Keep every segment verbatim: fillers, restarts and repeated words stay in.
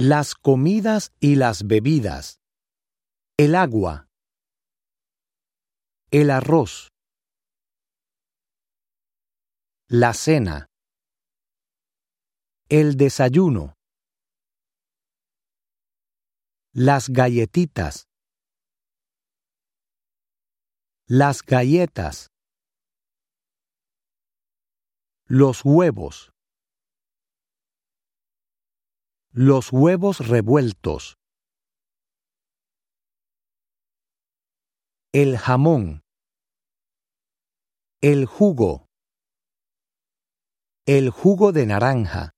Las comidas y las bebidas. El agua. El arroz. La cena. El desayuno. Las galletitas. Las galletas. Los huevos. Los huevos revueltos. El jamón. El jugo. El jugo de naranja.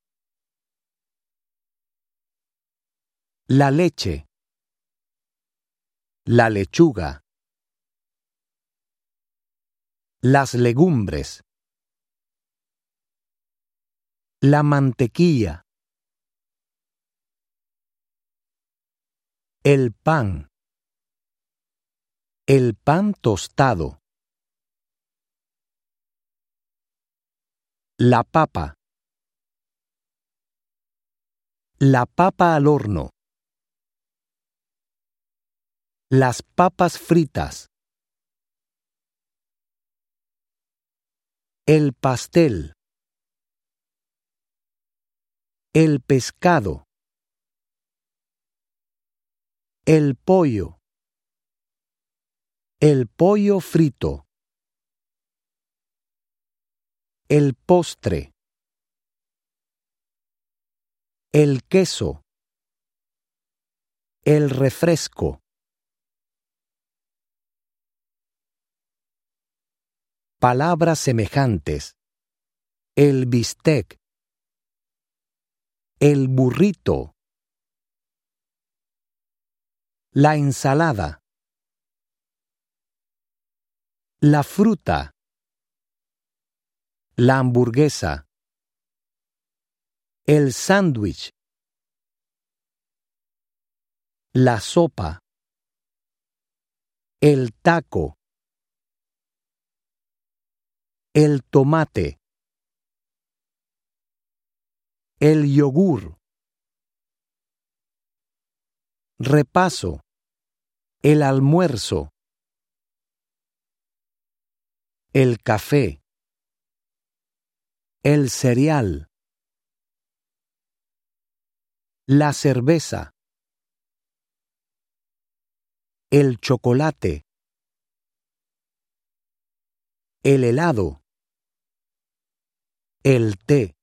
La leche. La lechuga. Las legumbres. La mantequilla. El pan. El pan tostado. La papa. La papa al horno. Las papas fritas. El pastel. El pescado. El pollo. El pollo frito. El postre. El queso. El refresco. Palabras semejantes. El bistec. El burrito. La ensalada. La fruta. La hamburguesa. El sándwich. La sopa. El taco. El tomate. El yogur. Repaso. El almuerzo. El café. El cereal. La cerveza. El chocolate. El helado. El té.